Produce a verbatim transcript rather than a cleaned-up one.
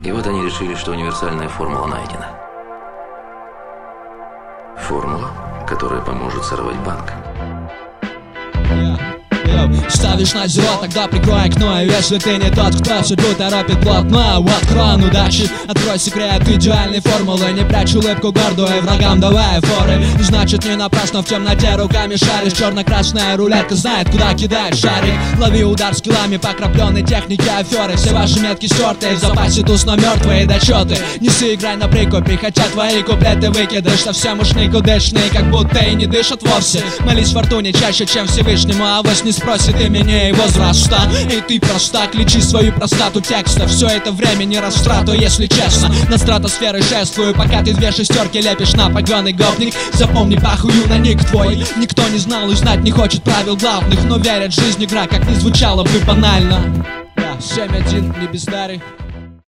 И вот они решили, что универсальная формула найдена. Формула, которая поможет сорвать банк. Ставишь на зеро, тогда прикрой окно. И если ты не тот, кто судьбу торопит плотно, вот кран удачи, открой секрет идеальной формулы. Не прячь улыбку гордую, врагам давай форы. Значит, не напрасно в темноте руками шаришь. Черно-красная рулетка знает, куда кидает шарик. Лови удар скиллами покропленной техники аферы. Все ваши метки стертые, в запасе туз, но мертвые дочеты. Неси, играй на прикупе, хотя твои куплеты выкидыш совсем уж никудышные, как будто и не дышат вовсе. Молись фортуне чаще, чем Всевышнему, а авось не спросит имени и возраста. И ты простак, лечи свою простату текста. Все это время не растрату, если честно. На стратосферы шествую, пока ты две шестерки лепишь на погоны, гопник. Запомни, похую на ник твой. Никто не знал и знать не хочет правил главных, но верят, жизнь игра, как ни звучало бы банально. семь один, не бездарь.